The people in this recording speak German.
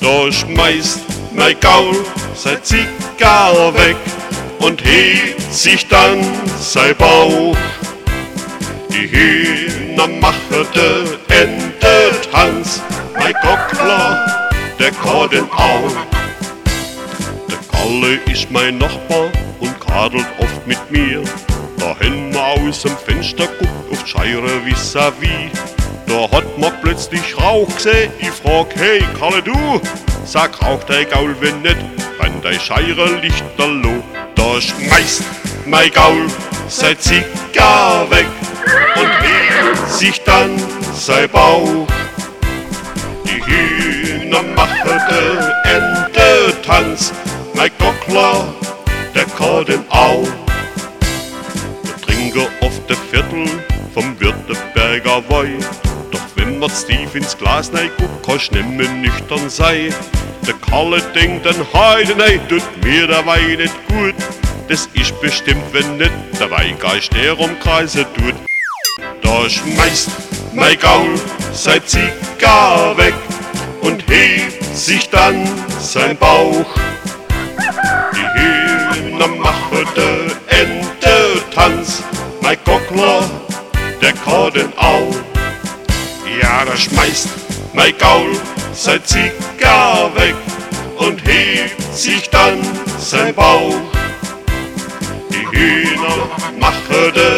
Da schmeißt mein Gaul sein Zigarre weg und hebt sich dann sein Bauch. Die Hühner machen den Ententanz, mein Gockler, der kann den auch. Der Kalle ist mein Nachbar und kadelt oft mit mir. Da hen wir aus dem Fenster guckt auf die Scheire vis-à-vis. Da hat man plötzlich Rauch gesehen. Ich frag, hey Kalle du, sag raucht dein Gaul, wenn nicht, wenn dein Scheire lichterloh. Da schmeißt mein Gaul sein Zigarre weg und hebt sich dann sein Bauch. Die Hühner machen den Ententanz, mein Gockler, der kann den auch. Wir trinken oft ein Viertel vom Württemberger Wein. Doch wenn man tief ins Glas guckt, kannst du nimmer nüchtern sein. Der Kalle denkt an heute, nein, tut mir der Wein nicht gut. Das ist bestimmt, wenn nicht der Weingeist, der umkreisen tut. Da schmeißt mein Gaul sein Zigarre weg und hebt sich dann sein Bauch. Die Hühner machen den Ententanz, mein Gockler, der kann den auch. Ja, da schmeißt mein Gaul sein Zigarre weg und hebt sich dann sein Bauch. Die Hühner machen den